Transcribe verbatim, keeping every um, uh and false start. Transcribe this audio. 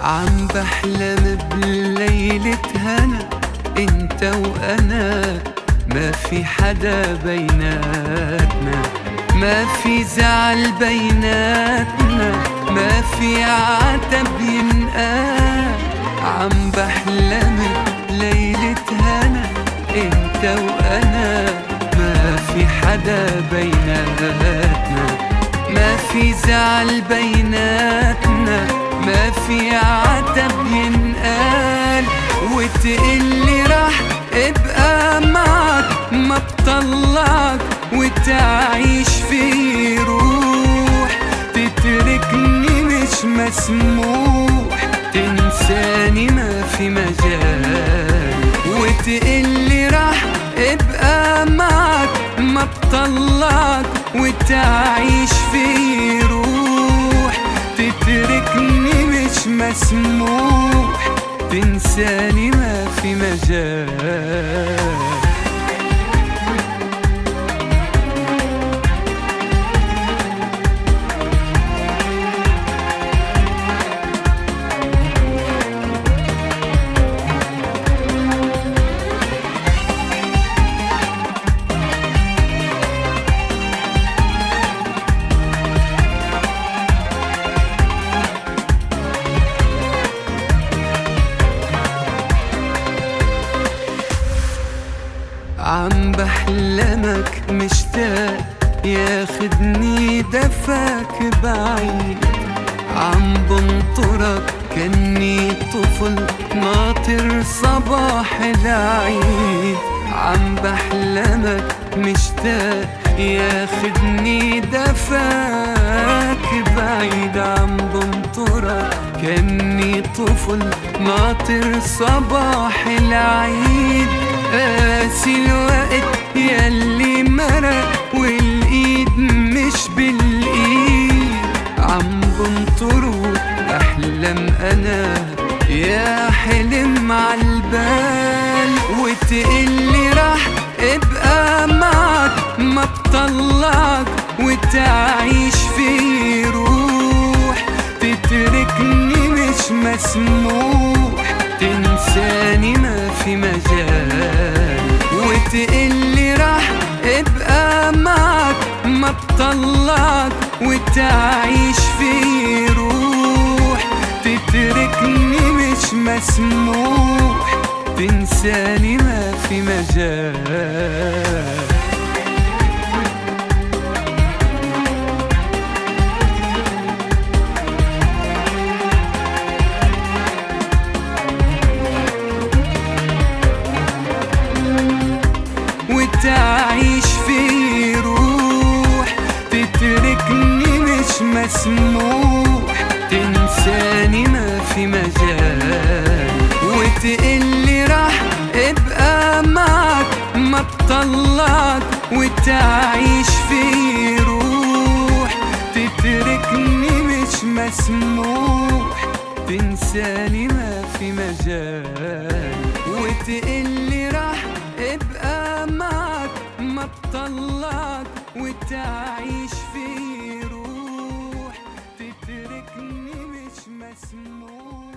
عم بحلم بليلة هنا انت وانا، ما في حدا بيناتنا، ما في زعل بيناتنا، ما في عتب ينقال. عم بحلم بليلة هنا انت وانا، ما في حدا بيناتنا، ما في زعل بيناتنا، ما في عتب ينقال. وتقلي راح ابقى معك ما بطلعك، وتعيش في روح تتركني مش مسموح، تنساني ما في مجال. وتقلي راح ابقى معك ما بطلعك، وتعيش في روح تتركني مش مسموح، تنساني ما في مجال. عم بحلمك مشتاق ياخدني دفاك بعيد، عم بنطرك كني طفل ناطر صباح العيد. عم بحلمك مشتاق ياخدني دفاك بعيد، عم بنطرك كني طفل ناطر صباح العيد. قاسي الوقت ياللي مرق والايد مش بالايد، عم بنطره احلم انا يا حلم عالبال. وتقلي راح ابقى معك ما بطلعك، وتعيش في روح تتركني مش مسموح، تنساني ما في مجال. وتقلي راح ابقى معك ما بطلعك، وتعيش في روح تتركني مش مسموح، تنساني ما في مجال. وتعيش في روح تتركني مش مسموح، تنساني ما في مجال. وتقلي راح ابقى معك ما بطلعك، وتعيش في روح تتركني مش مسموح، تنساني ما في مجال. وتقلي راح ابقى معك ما بطلعك، وتعيش في روح تتركني مش مسموح.